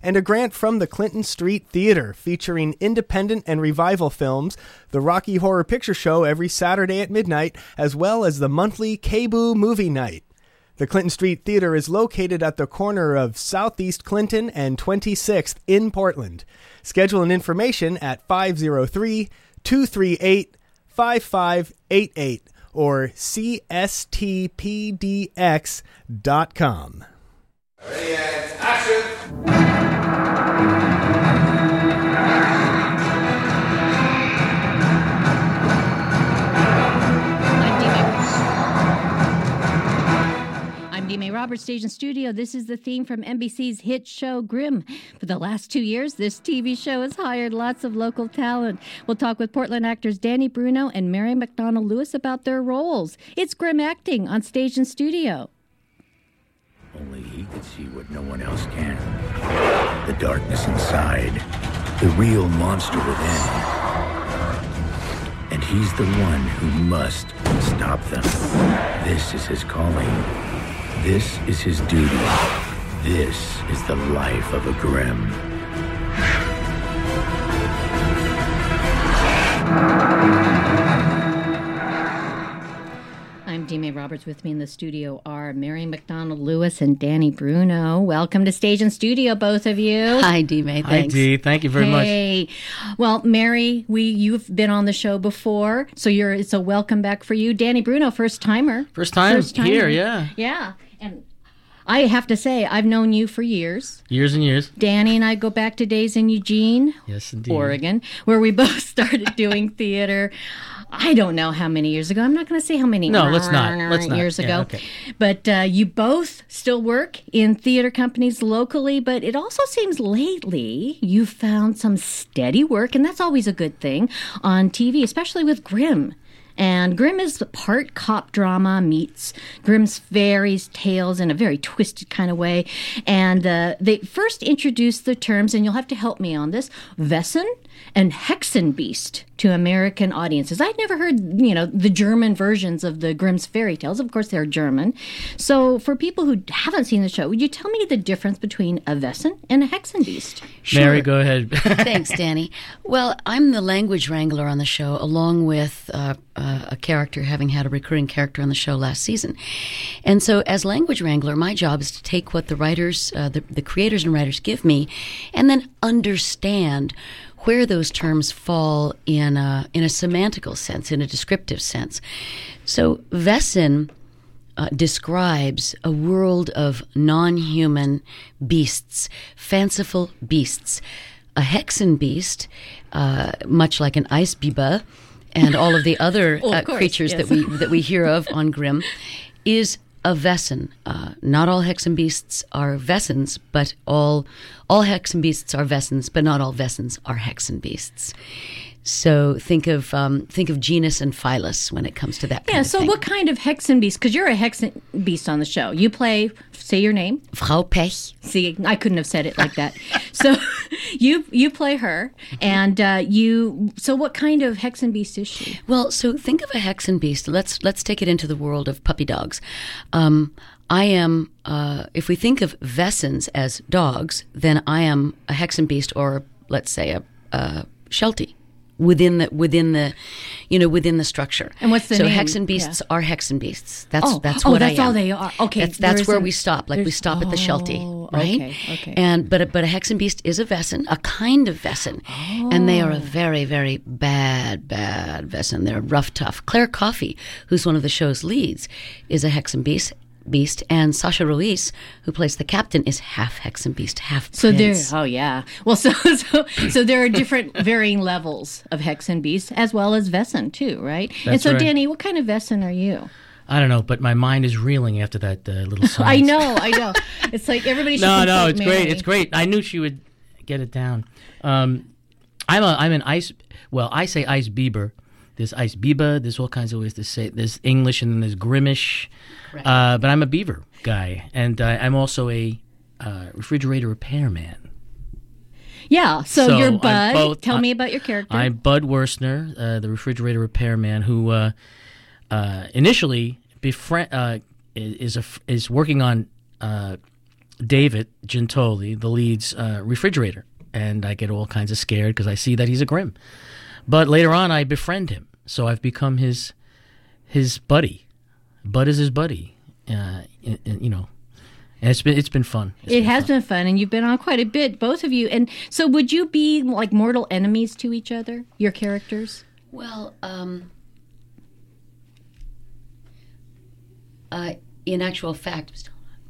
and a grant from the Clinton Street Theater, featuring independent and revival films, the Rocky Horror Picture Show every Saturday at midnight, as well as the monthly KBOO Movie Night. The Clinton Street Theater is located at the corner of Southeast Clinton and 26th in Portland. Schedule and information at 503-238-5588 or cstpdx.com. Ready and action! I'm Dee May Roberts, Stage and Studio. This is the theme from NBC's hit show Grimm. For the last 2 years, this TV show has hired lots of local talent. We'll talk with Portland actors Danny Bruno and Mary McDonald Lewis about their roles. It's Grimm acting on Stage and Studio. Only he can see what no one else can. The darkness inside, the real monster within. And he's the one who must stop them. This is his calling. This is his duty. This is the life of a Grimm. I'm Dee May Roberts. With me in the studio are Mary McDonald Lewis and Danny Bruno. Welcome to Stage and Studio, both of you. Hi, Dee May. Thanks. Hi, Dee. Thank you very much. Hey. Well, Mary, you've been on the show before, so it's a welcome back for you. Danny Bruno, first timer. First time here, yeah. Yeah. And I have to say, I've known you for years. Years and years. Danny and I go back to days in Eugene, yes, indeed, Oregon, where we both started doing theater. I don't know how many years ago. I'm not going to say how many let's not. years ago. Yeah, okay. But you both still work in theater companies locally, but it also seems lately you've found some steady work, and that's always a good thing, on TV, especially with Grimm. And Grimm is part cop drama meets Grimm's fairy tales in a very twisted kind of way. And they first introduced the terms, and you'll have to help me on this, Wesen and Hexenbeast to American audiences. I'd never heard, the German versions of the Grimm's fairy tales. Of course, they're German. So for people who haven't seen the show, would you tell me the difference between a Wesen and a Hexenbeast? Sure. Mary, go ahead. Thanks, Danny. Well, I'm the language wrangler on the show, along with a character, having had a recurring character on the show last season. And so as language wrangler, my job is to take what the writers, the creators and writers give me, and then understand where those terms fall in a semantical sense, in a descriptive sense. So Wesen describes a world of non-human beasts, fanciful beasts. A Hexenbeast, much like an Eisbiber and all of the other creatures, yes, that we hear of on Grimm, is a Wesen. Not all Hexenbeasts are Wesens, but all Hexenbeasts are Wesens, but not all Wesens are Hexenbeasts. So think of genus and phylus when it comes to that kind of thing. Yeah, so what kind of Hexenbeast? Because you're a Hexenbeast on the show. You play, say your name. Frau Pech. See, I couldn't have said it like that. So you play her, and so what kind of Hexenbeast is she? Well, so think of a Hexenbeast. Let's take it into the world of puppy dogs. I am, if we think of Wesens as dogs, then I am a Hexenbeast, or let's say a Sheltie. Within the structure. And what's the name? So Hexenbeasts are Hexenbeasts. That's what that's I am. all they are. Okay, that's where we stop. Like we stop at the Sheltie, right? Okay. And but a Hexenbeast is a Wesen, a kind of Wesen, and they are a very, very bad Wesen. They're rough, tough. Claire Coffey, who's one of the show's leads, is a Hexenbeast. And Sasha Ruiz, who plays the captain, is half Hexenbeast, half prince. Well, so there are different varying levels of Hexenbeast as well as Wesen too, right? That's right. Danny, Danny, what kind of Wesen are you? I don't know, but my mind is reeling after that little song. I know. It's like everybody should No, it's Mary. great. It's great. I knew she would get it down. I'm an ice. Well, I say Eisbiber. There's Eisbiber. There's all kinds of ways to say it. There's English and then there's Grimmish. Right. But I'm a beaver guy, and I'm also a refrigerator repairman. Yeah, so you're Bud. Tell me about your character. I'm Bud Worstner, the refrigerator repairman, who initially is working on David Gintoli, the lead's refrigerator, and I get all kinds of scared because I see that he's a Grimm. But later on, I befriend him, so I've become his buddy. Bud is his buddy, you know. And it's been fun. It has been fun, and you've been on quite a bit, both of you. And so, would you be like mortal enemies to each other, your characters? Well, in actual fact,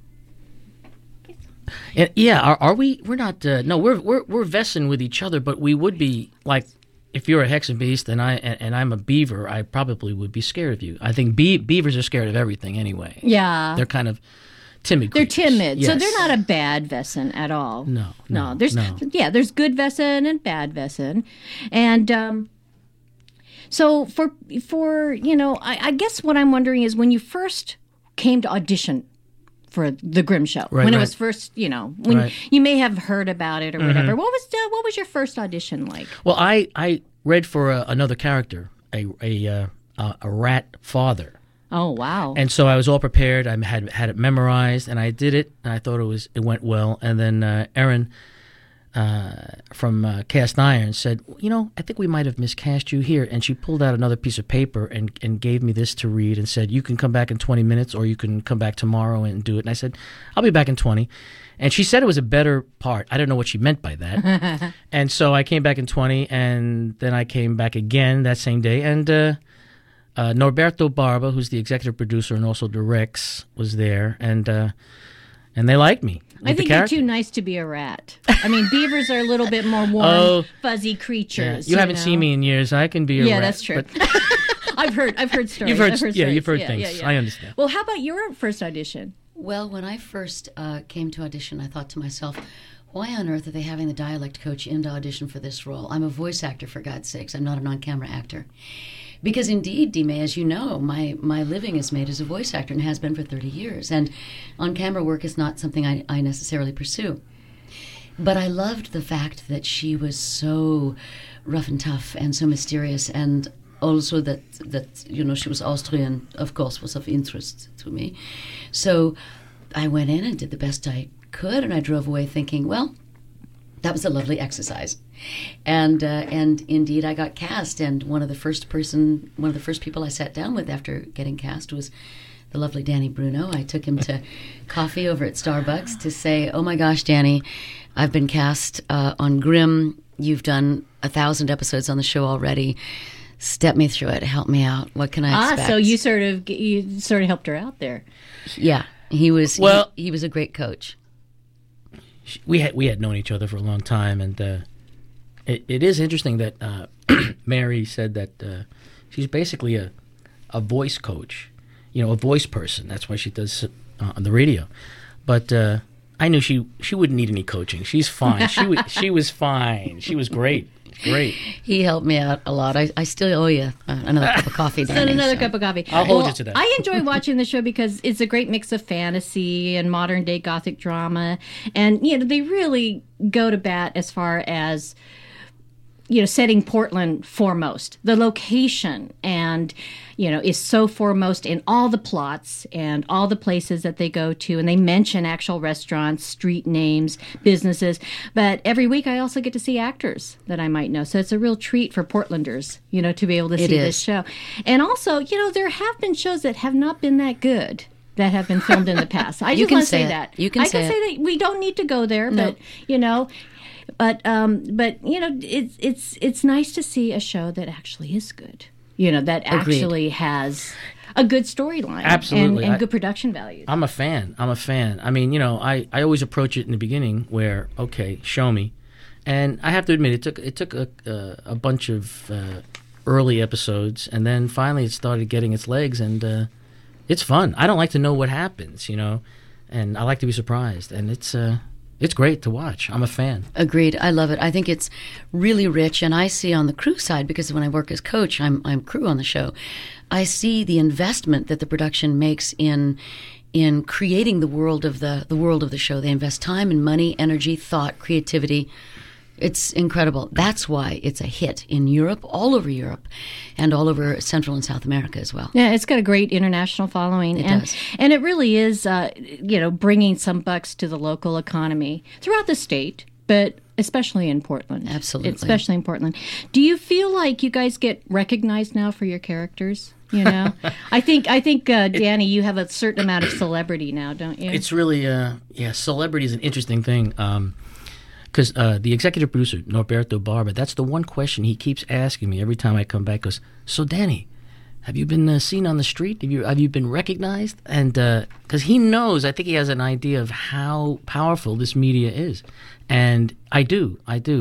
and yeah, are we? We're not. No, we're vesting with each other, but we would be like, if you're a Hex and Beast and I'm a beaver, I probably would be scared of you. I think beavers are scared of everything anyway. Yeah, they're kind of timid. They're creatures. timid, Yes. so they're not a bad Vesson at all. No. There's good Vesson and bad Vesson, and so for you know, I guess what I'm wondering is when you first came to audition for the Grimm Show, when it was first, you know, when you may have heard about it or whatever. What was your first audition like? Well, I read for another character, a rat father. Oh wow! And so I was all prepared. I had it memorized, and I did it. And I thought it went well. And then Erin from Cast Iron said, "You know, I think we might have miscast you here." And she pulled out another piece of paper and gave me this to read and said, "You can come back in 20 minutes, or you can come back tomorrow and do it." And I said, "I'll be back in 20." And she said it was a better part. I don't know what she meant by that. And so I came back in 20, and then I came back again that same day, and Norberto Barba, who's the executive producer and also directs, was there, and they liked me. I think you're too nice to be a rat. I mean, beavers are a little bit more warm, fuzzy creatures. Yeah. You haven't seen me in years. I can be a rat. Yeah, that's true. I've heard stories. You've heard stories. you've heard things. Yeah. I understand. Well, how about your first audition? well, when I first came to audition, I thought to myself, why on earth are they having the dialect coach in to audition for this role? I'm a voice actor, for God's sakes. I'm not an on-camera actor. Because indeed, Dime, as you know, my living is made as a voice actor and has been for 30 years. And on-camera work is not something I necessarily pursue. But I loved the fact that she was so rough and tough and so mysterious, and also that you know, she was Austrian, of course, was of interest to me. So I went in and did the best I could, and I drove away thinking, well, that was a lovely exercise. And indeed I got cast, and one of the first people I sat down with after getting cast was the lovely Danny Bruno. I took him to coffee over at Starbucks to say, oh my gosh, Danny, I've been cast on Grimm. You've done 1,000 episodes on the show already. Step me through it. Help me out. What can I expect? So you sort of helped her out there. Yeah, he was. Well, he was a great coach. We had known each other for a long time, and it is interesting that Mary said that she's basically a voice coach, you know, a voice person. That's why she does on the radio. But I knew she wouldn't need any coaching. She's fine. She was fine. She was great. Great. He helped me out a lot. I still owe you another cup of coffee, Danny. Another cup of coffee. I'll hold you to that. I enjoy watching the show because it's a great mix of fantasy and modern day Gothic drama, and you know they really go to bat as far as, you know, setting Portland foremost. The location and, you know, is so foremost in all the plots and all the places that they go to. And they mention actual restaurants, street names, businesses. But every week I also get to see actors that I might know. So it's a real treat for Portlanders, you know, to be able to see this show. And also, you know, there have been shows that have not been that good that have been filmed in the past. I just want to say that. You can I say can say that we don't need to go there, No. but, you know... But you know, it's nice to see a show that actually is good. You know, that actually has a good storyline, Absolutely. and good production value. I'm a fan. I mean, you know, I always approach it in the beginning where, okay, show me, and I have to admit it took a bunch of early episodes, and then finally it started getting its legs, and it's fun. I don't like to know what happens, you know, and I like to be surprised, and it's great to watch. I'm a fan. Agreed. I love it. I think it's really rich, and I see on the crew side, because when I work as coach, I'm crew on the show. I see the investment that the production makes in creating the world of the show. They invest time and money, energy, thought, creativity. It's incredible. That's why it's a hit in Europe, all over Europe, and all over Central and South America as well. Yeah, it's got a great international following. It and, does. And it really is, bringing some bucks to the local economy throughout the state, but especially in Portland. Absolutely. Especially in Portland. Do you feel like you guys get recognized now for your characters? You know, I think, Danny, you have a certain amount of celebrity now, don't you? It's really, celebrity is an interesting thing. Because the executive producer, Norberto Barba, that's the one question he keeps asking me every time I come back. Goes, so Danny, have you been seen on the street? Have you been recognized? And because he knows, I think he has an idea of how powerful this media is. And I do.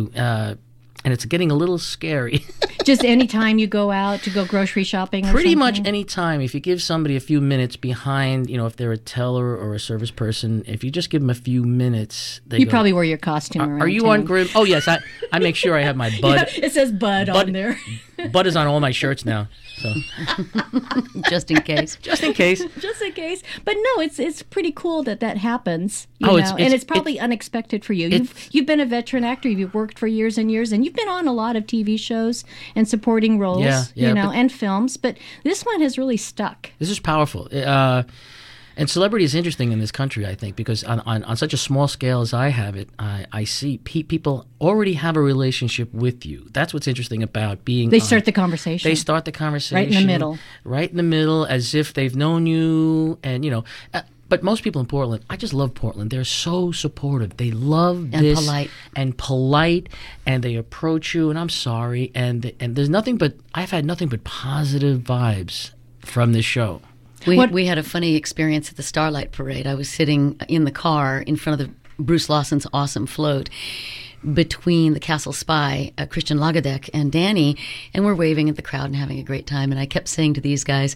And it's getting a little scary. Just any time you go out to go grocery shopping or Pretty something? much any time. If you give somebody a few minutes behind, if they're a teller or a service person, if you just give them a few minutes, they You go, probably wear your costume around Are you town. on Grim? Oh, yes. I make sure I have my Bud. Yeah, it says Bud on there. Bud is on all my shirts now. So Just in case. just in case. Just in case. But no, it's pretty cool that happens. It's And it's probably unexpected for you. You've been a veteran actor. You've worked for years and years, and you've been on a lot of TV shows and supporting roles, and films. But this one has really stuck. This is powerful. And celebrity is interesting in this country, I think, because on such a small scale as I have it, I see people already have a relationship with you. That's what's interesting about being. They start the conversation. They start the conversation Right in the middle. Right in the middle, as if they've known you, and but most people in Portland, I just love Portland. They're so supportive. They love this and polite, and they approach you. And I'm sorry, and there's nothing but I've had nothing but positive vibes from this show. We had a funny experience at the Starlight Parade. I was sitting in the car in front of the Bruce Lawson's awesome float between the Castle Spy, Christian Lagerdeck, and Danny, and we're waving at the crowd and having a great time. And I kept saying to these guys,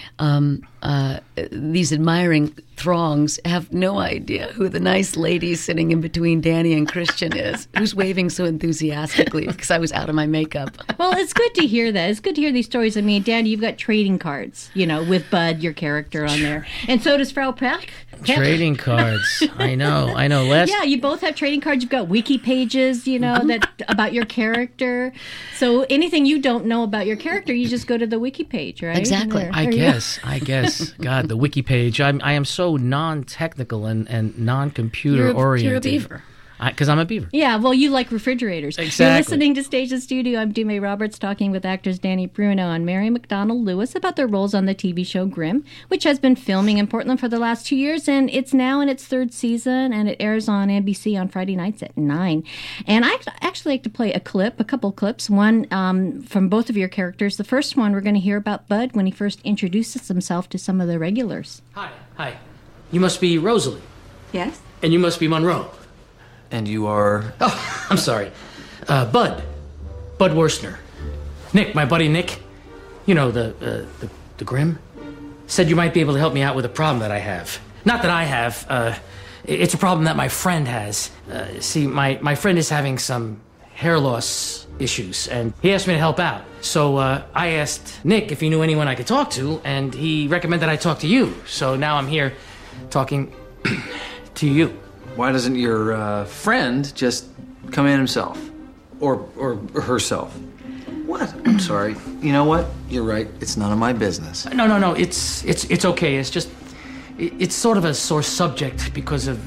these admiring throngs have no idea who the nice lady sitting in between Danny and Christian is, who's waving so enthusiastically because I was out of my makeup. Well, it's good to hear that. It's good to hear these stories. I mean, Danny, you've got trading cards, with Bud, your character, on there. And so does Frau Peck. Trading cards. I know. Yeah, you both have trading cards. You've got wiki pages, that about your character. So anything you don't know about your character, you just go to the wiki page, right? Exactly. I guess. God, the wiki page. I am so non-technical and non-computer oriented. You're a beaver. Because I'm a beaver. Yeah, well, you like refrigerators. Exactly. You're listening to Stage and Studio. I'm Dume Roberts talking with actors Danny Bruno and Mary McDonnell Lewis about their roles on the TV show Grimm, which has been filming in Portland for the last 2 years, and it's now in its third season, and it airs on NBC on Friday nights at 9. And I actually like to play a couple clips, one from both of your characters. The first one, we're going to hear about Bud when he first introduces himself to some of the regulars. Hi. You must be Rosalie. Yes? And you must be Monroe. And you are? Oh, I'm sorry. Bud Worstner. Nick, my buddy Nick. The Grimm. Said you might be able to help me out with a problem that I have. Not that I have. It's a problem that my friend has. See, my friend is having some hair loss issues, and he asked me to help out. So I asked Nick if he knew anyone I could talk to, and he recommended I talk to you. So now I'm here talking to you. Why doesn't your friend just come in himself? Or herself? What? I'm sorry. You know what? You're right. It's none of my business. No. It's okay. It's just... It's sort of a sore subject because of...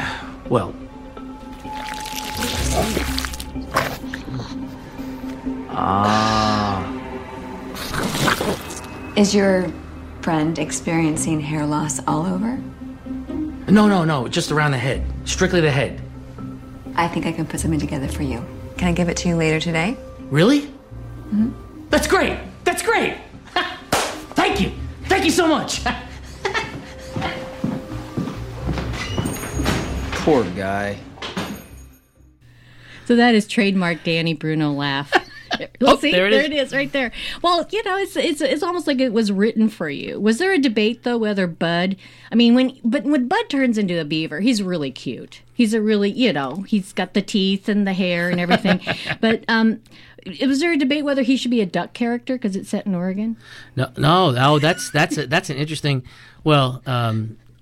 Is your friend experiencing hair loss all over? No. Just around the head. Strictly the head. I think I can put something together for you. Can I give it to you later today? Really? Mm-hmm. That's great. Thank you. Thank you so much. Poor guy. So that is trademark Danny Bruno laugh. See, there it is, right there. Well, it's almost like it was written for you. Was there a debate though whether Bud? I mean, when Bud turns into a beaver, he's really cute. He's a really, he's got the teeth and the hair and everything. But was there a debate whether he should be a duck character because it's set in Oregon? No. That's an interesting. Well.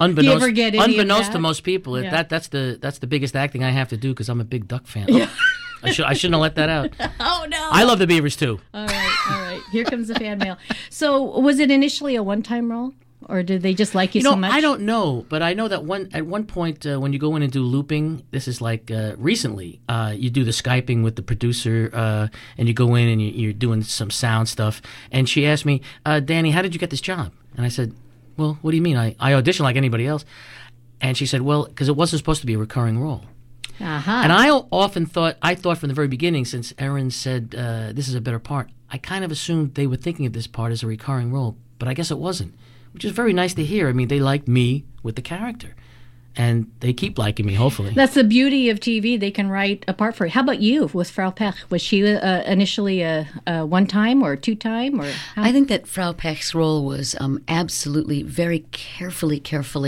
Unbeknownst to most people, that's the biggest acting I have to do because I'm a big duck fan. Yeah. I shouldn't have let that out. Oh, no. I love the Beavers, too. All right. Here comes the fan mail. So was it initially a one-time role? Or did they just like you so much? I don't know, but I know that at one point when you go in and do looping, this is like recently, you do the Skyping with the producer, and you go in and you're doing some sound stuff. And she asked me, Danny, how did you get this job? And I said, well, what do you mean? I auditioned like anybody else. And she said, well, because it wasn't supposed to be a recurring role. Uh-huh. And I often thought from the very beginning, since Erin said this is a better part, I kind of assumed they were thinking of this part as a recurring role, but I guess it wasn't. Which is very nice to hear. I mean, they liked me with the character. And they keep liking me, hopefully. That's the beauty of TV. They can write a part for you. How about you with Frau Pech? Was she initially a one-time or two-time? Or how? I think that Frau Pech's role was absolutely very carefully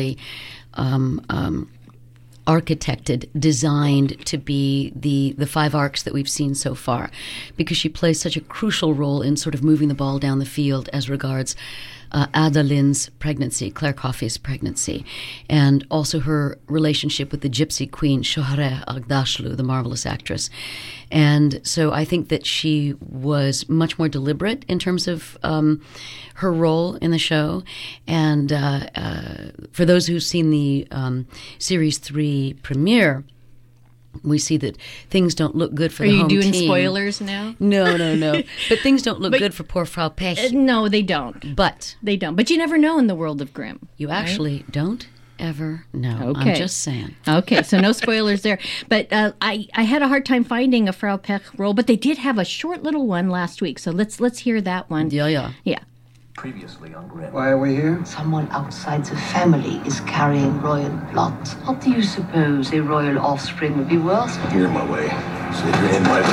architected, designed to be the 5 arcs that we've seen so far, because she plays such a crucial role in sort of moving the ball down the field as regards Adeline's pregnancy, Claire Coffey's pregnancy, and also her relationship with the gypsy queen, Shohreh Aghdashloo, the marvelous actress. And so I think that she was much more deliberate in terms of her role in the show. And for those who've seen the Series 3 premiere, we see that things don't look good for the home team. Are you doing spoilers now? No. But things don't look good for poor Frau Pech. No, they don't. But you never know in the world of Grimm. You actually don't ever know. Okay. I'm just saying. Okay, so no spoilers there. But I had a hard time finding a Frau Pech role, but they did have a short little one last week. So let's hear that one. Yeah. Previously on Grimm. Why are we here? Someone outside the family is carrying royal blood. What do you suppose a royal offspring would be worth? You're in my way, so you're in my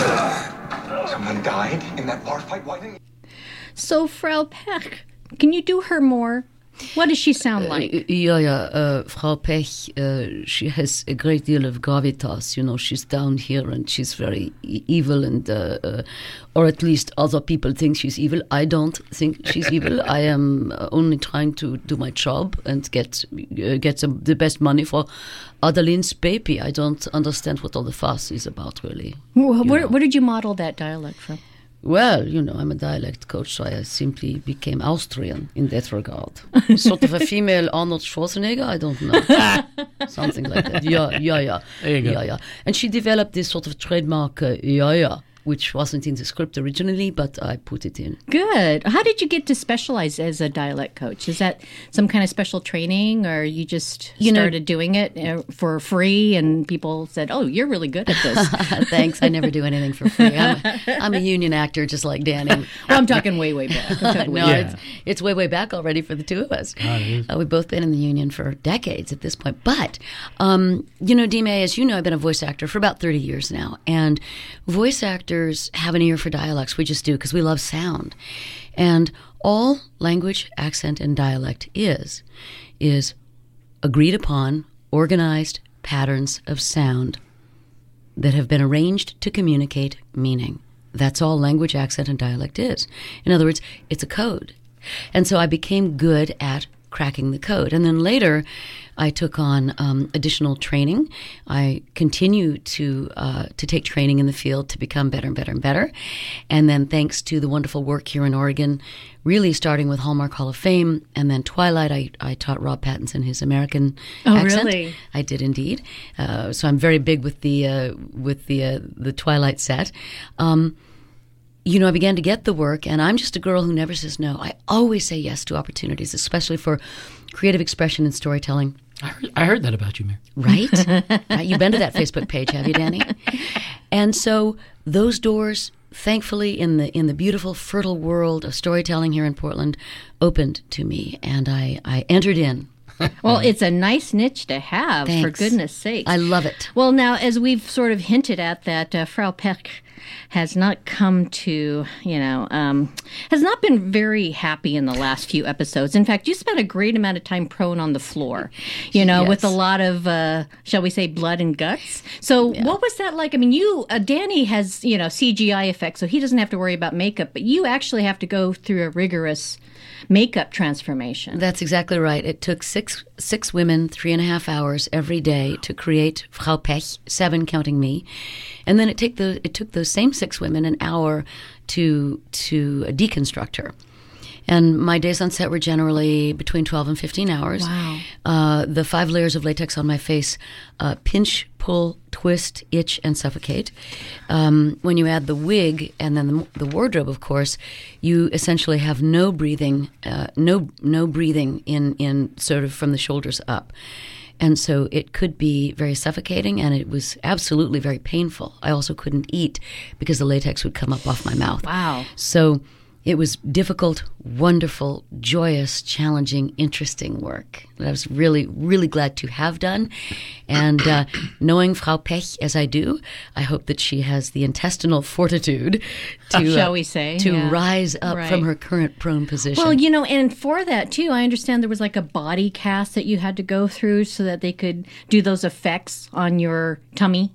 way. Someone died in that bar fight? Why didn't you? So, Frau Pech, can you do her more? What does she sound like? Frau Pech, she has a great deal of gravitas. You know, she's down here and she's very evil, and or at least other people think she's evil. I don't think she's evil. I am only trying to do my job and get the best money for Adeline's baby. I don't understand what all the fuss is about, really. Where did you model that dialect from? Well, you know, I'm a dialect coach, so I simply became Austrian in that regard. Sort of a female Arnold Schwarzenegger, I don't know. Something like that. Yeah. There you go. Yeah. And she developed this sort of trademark, which wasn't in the script originally, but I put it in. Good. How did you get to specialize as a dialect coach? Is that some kind of special training, or you just started doing it for free and people said, oh, you're really good at this? Thanks. I never do anything for free. I'm a union actor just like Danny. Well, I'm talking way back. It's way back already for the two of us. We've both been in the union for decades at this point. But, Dime, as you know, I've been a voice actor for about 30 years now. And voice actors have an ear for dialects. We just do, because we love sound. And all language, accent, and dialect is agreed upon, organized patterns of sound that have been arranged to communicate meaning. That's all language, accent, and dialect is. In other words, it's a code. And so I became good at cracking the code. And then later, I took on additional training. I continue to take training in the field to become better and better and better. And then thanks to the wonderful work here in Oregon, really starting with Hallmark Hall of Fame and then Twilight, I taught Rob Pattinson his American accent. Really? I did indeed. So I'm very big with the Twilight set. I began to get the work, and I'm just a girl who never says no. I always say yes to opportunities, especially for creative expression and storytelling. I heard that about you, Mary. Right? You've been to that Facebook page, have you, Danny? And so those doors, thankfully, in the beautiful, fertile world of storytelling here in Portland, opened to me, and I entered in. Well, it's a nice niche to have, Thanks. for goodness sake. I love it. Well, now, as we've sort of hinted at, that Frau Pech has not come to, has not been very happy in the last few episodes. In fact, you spent a great amount of time prone on the floor, Yes. with a lot of, shall we say, blood and guts. So what was that like? I mean, Danny has, CGI effects, so he doesn't have to worry about makeup, but you actually have to go through a rigorous makeup transformation. That's exactly right. It took six women 3.5 hours every day to create Frau Pech, 7 counting me. And then it took those same 6 women an hour to deconstruct her. And my days on set were generally between 12 and 15 hours. Wow. The 5 layers of latex on my face pinch, pull, twist, itch, and suffocate. When you add the wig and then the wardrobe, of course, you essentially have no breathing, no breathing in sort of from the shoulders up. And so it could be very suffocating, and it was absolutely very painful. I also couldn't eat because the latex would come up off my mouth. Wow. So it was difficult, wonderful, joyous, challenging, interesting work that I was really, really glad to have done. And knowing Frau Pech as I do, I hope that she has the intestinal fortitude to, shall we say, rise up from her current prone position. Well, and for that, too, I understand there was like a body cast that you had to go through so that they could do those effects on your tummy.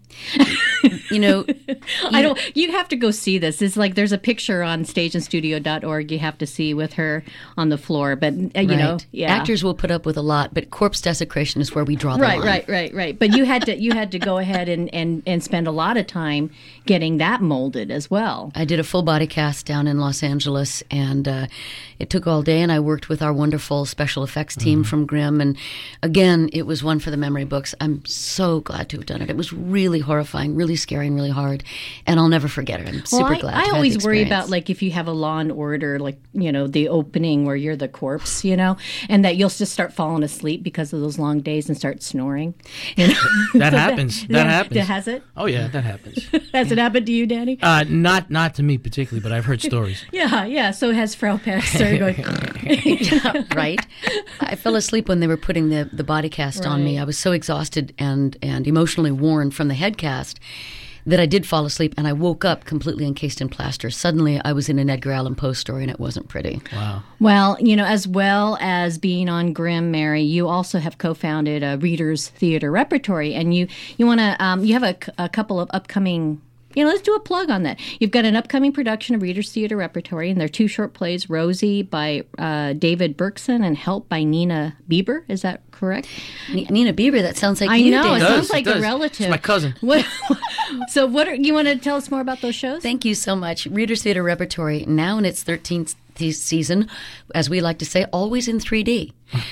You have to go see this. It's like there's a picture on stageandstudio.org you have to see with her on the floor. But, Actors will put up with a lot, but corpse desecration is where we draw the line. Right. But you had to go ahead and spend a lot of time getting that molded as well. I did a full body cast down in Los Angeles, and it took all day, and I worked with our wonderful special effects team from Grimm. And again, it was one for the memory books. I'm so glad to have done it. It was really horrifying, really scary, and really hard, and I'll never forget it. I'm super glad. I always worry about like if you have a Law and Order, like the opening where you're the corpse, and that you'll just start falling asleep because of those long days and start snoring. That happens. That happens. Has it? Oh yeah, that happens. Has it happened to you, Danny? Not to me particularly, but I've heard stories. Yeah. So has Frau Pech started going. Right. I fell asleep when they were putting the body cast on me. I was so exhausted and emotionally worn from the head cast that I did fall asleep, and I woke up completely encased in plaster. Suddenly, I was in an Edgar Allan Poe story, and it wasn't pretty. Wow. Well, as well as being on Grimm, Mary, you also have co-founded a Readers Theater Repertory, and you want to you have a couple of upcoming. Let's do a plug on that. You've got an upcoming production of Readers Theater Repertory, and they're 2 short plays, Rosie by David Berkson and Help by Nina Bieber. Is that correct? Nina Bieber, that sounds like I you, know, Dave. it sounds like a relative. It's my cousin. So you want to tell us more about those shows? Thank you so much. Readers Theater Repertory, now in its 13th season, as we like to say, always in 3D.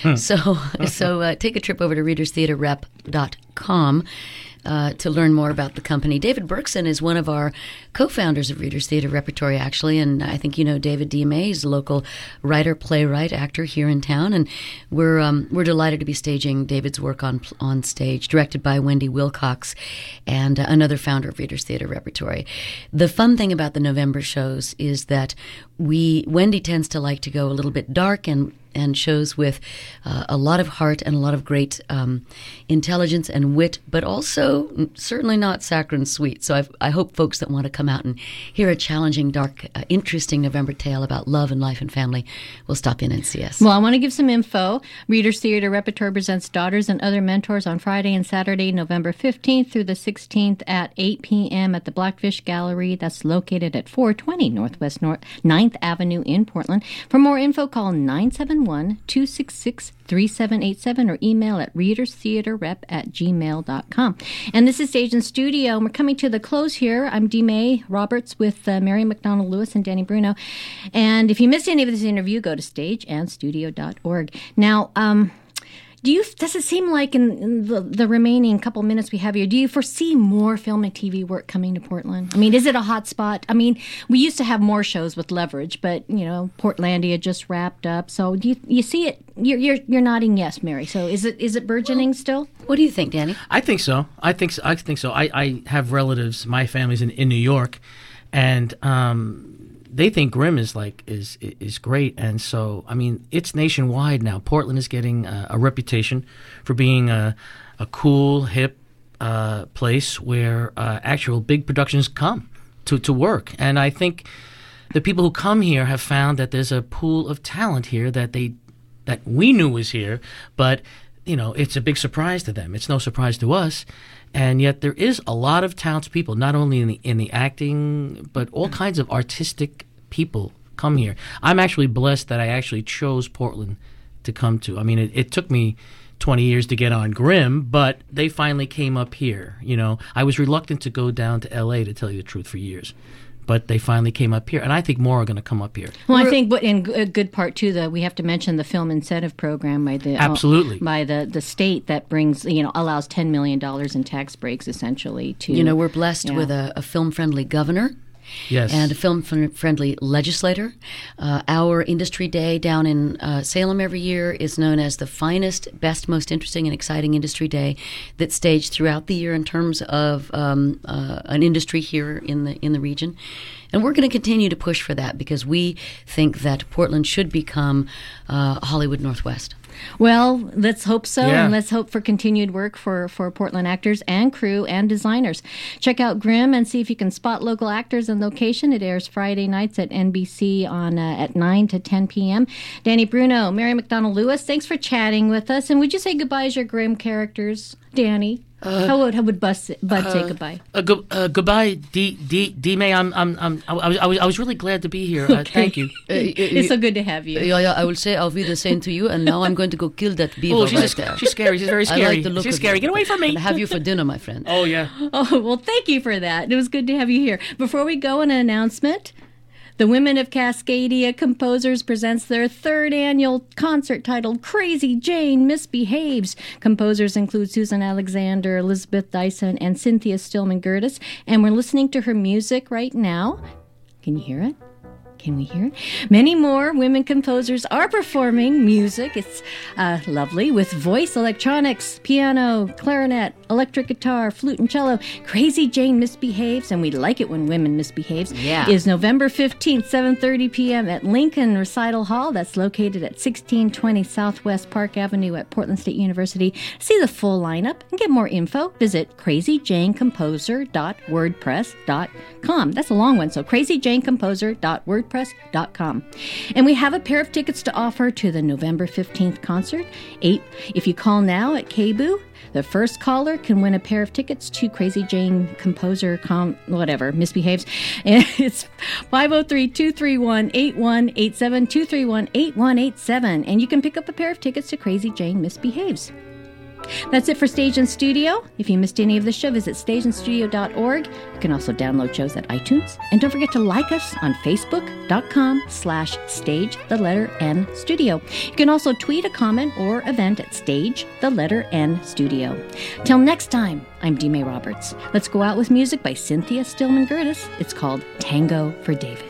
So take a trip over to readerstheaterrep.com. To learn more about the company. David Berkson is one of our co-founders of Readers Theater Repertory, actually, and I think you know David Dime. He's a local writer, playwright, actor here in town, and we're delighted to be staging David's work on stage, directed by Wendy Wilcox, and another founder of Readers Theater Repertory. The fun thing about the November shows is that Wendy tends to like to go a little bit dark and shows with a lot of heart and a lot of great intelligence and wit, but also certainly not saccharine sweet. So I hope folks that want to come out and hear a challenging, dark, interesting November tale about love and life and family will stop in and see us. Well, I want to give some info. Readers Theater Repertory presents Daughters and Other Mentors on Friday and Saturday, November 15th through the 16th at 8 p.m. at the Blackfish Gallery. That's located at 420 Northwest 9th Avenue in Portland. For more info, call 971-266-3787 or email at readerstheaterrep@gmail.com. And this is Stage and Studio, and we're coming to the close here. I'm Dee May Roberts with Mary McDonald Lewis and Danny Bruno. And if you missed any of this interview, go to stageandstudio.org. Now, does it seem like in the remaining couple minutes we have here, do you foresee more film and TV work coming to Portland? I mean, is it a hot spot? I mean, we used to have more shows with Leverage, but, Portlandia just wrapped up. So do you see it? You're nodding yes, Mary. So is it burgeoning still? What do you think, Danny? I think so. I think so. I have relatives, my family's in New York, and they think Grimm is great, and so it's nationwide now. Portland is getting a reputation for being a cool, hip place where actual big productions come to work, and I think the people who come here have found that there's a pool of talent here that we knew was here, but it's a big surprise to them. It's no surprise to us. And yet there is a lot of townspeople, not only in the acting, but all kinds of artistic people come here. I'm actually blessed that I actually chose Portland to come to. I mean, it took me 20 years to get on Grimm, but they finally came up here. You know, I was reluctant to go down to L.A., to tell you the truth, for years. But they finally came up here, and I think more are going to come up here. Well, I think, but in a good part too, that we have to mention the film incentive program by the absolutely by the state that brings allows $10 million in tax breaks essentially to. We're blessed with a film-friendly governor. Yes. And a film-friendly legislator. Our industry day down in Salem every year is known as the finest, best, most interesting, and exciting industry day that's staged throughout the year in terms of an industry here in the region. And we're going to continue to push for that because we think that Portland should become Hollywood Northwest. Well, let's hope so, Yeah. and let's hope for continued work for Portland actors and crew and designers. Check out Grimm and see if you can spot local actors and location. It airs Friday nights at NBC on at 9 to 10 p.m. Danny Bruno, Mary McDonald-Lewis, thanks for chatting with us. And would you say goodbye as your Grimm characters, Danny? How would Bud say goodbye? Goodbye, D May. I was really glad to be here. Thank you. It's so good to have you. Yeah, I will say I'll be the same to you. And now I'm going to go kill that beaver Oh, right there. she's scary. She's very scary. I like the look She's of scary. you. Get away from me. I'll have you for dinner, my friend. Oh yeah. Oh, well, thank you for that. It was good to have you here. Before we go, an announcement. The Women of Cascadia Composers presents their third annual concert titled Crazy Jane Misbehaves. Composers include Susan Alexander, Elizabeth Dyson, and Cynthia Stillman Gertis. And we're listening to her music right now. Can you hear it? Can we hear it? Many more women composers are performing music. It's lovely with voice, electronics, piano, clarinet, electric guitar, flute, and cello. Crazy Jane Misbehaves, and we like it when women misbehaves, is November 15th, 7:30 p.m. at Lincoln Recital Hall. That's located at 1620 Southwest Park Avenue at Portland State University. See the full lineup and get more info. Visit crazyjanecomposer.wordpress.com. That's a long one, so crazyjanecomposer.wordpress.com. And we have a pair of tickets to offer to the November 15th concert. If you call now at KBOO, the first caller can win a pair of tickets to Crazy Jane Composer Misbehaves. And it's 503-231-8187, 231-8187. And you can pick up a pair of tickets to Crazy Jane Misbehaves. That's it for Stage and Studio. If you missed any of the show, visit stageandstudio.org. You can also download shows at iTunes. And don't forget to like us on Facebook.com/stage_N-studio. You can also tweet a comment or event at stage_N-studio. Till next time, I'm D. May Roberts. Let's go out with music by Cynthia Stillman Gertis. It's called Tango for David.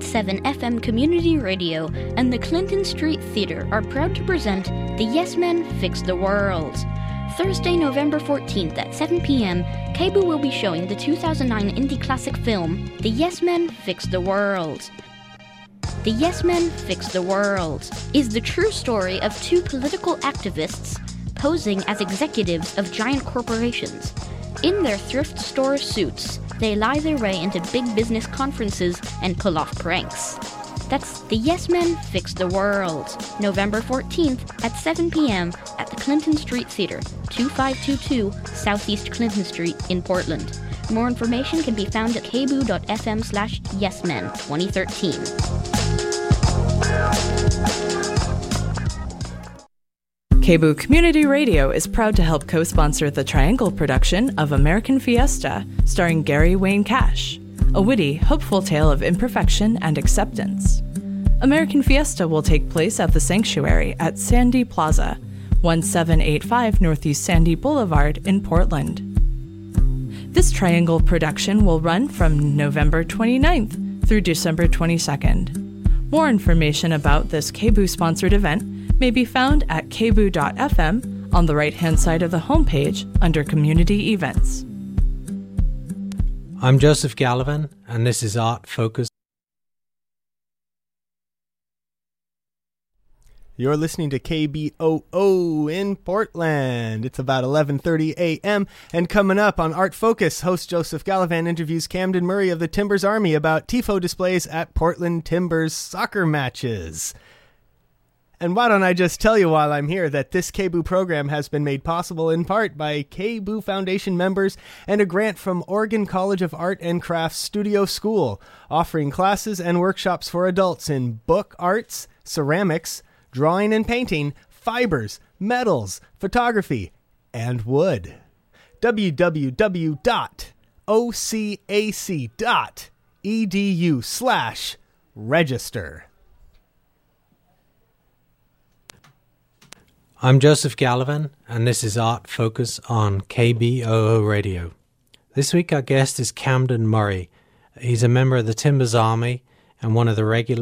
98.7 FM Community Radio and the Clinton Street Theater are proud to present The Yes Men Fix the World. Thursday, November 14th at 7 p.m., KBOO will be showing the 2009 indie classic film, The Yes Men Fix the World. The Yes Men Fix the World is the true story of two political activists posing as executives of giant corporations. In their thrift store suits, they lie their way into big business conferences and pull off pranks. That's The Yes Men Fix the World, November 14th at 7 p.m. at the Clinton Street Theater, 2522 Southeast Clinton Street in Portland. More information can be found at kboo.fm/yesmen2013. KBOO Community Radio is proud to help co-sponsor the Triangle production of American Fiesta, starring Gary Wayne Cash, a witty, hopeful tale of imperfection and acceptance. American Fiesta will take place at the Sanctuary at Sandy Plaza, 1785 Northeast Sandy Boulevard in Portland. This Triangle production will run from November 29th through December 22nd. More information about this KBOO-sponsored event may be found at kboo.fm on the right-hand side of the homepage under Community Events. I'm Joseph Gallivan, and this is Art Focus. You're listening to KBOO in Portland. It's about 11:30 a.m. And coming up on Art Focus, host Joseph Gallivan interviews Camden Murray of the Timbers Army about TIFO displays at Portland Timbers soccer matches. And why don't I just tell you while I'm here that this KBOO program has been made possible in part by KBOO Foundation members and a grant from Oregon College of Art and Crafts Studio School, offering classes and workshops for adults in book arts, ceramics, drawing and painting, fibers, metals, photography, and wood. www.ocac.edu/register. I'm Joseph Gallivan, and this is Art Focus on KBOO Radio. This week our guest is Camden Murray. He's a member of the Timbers Army and one of the regular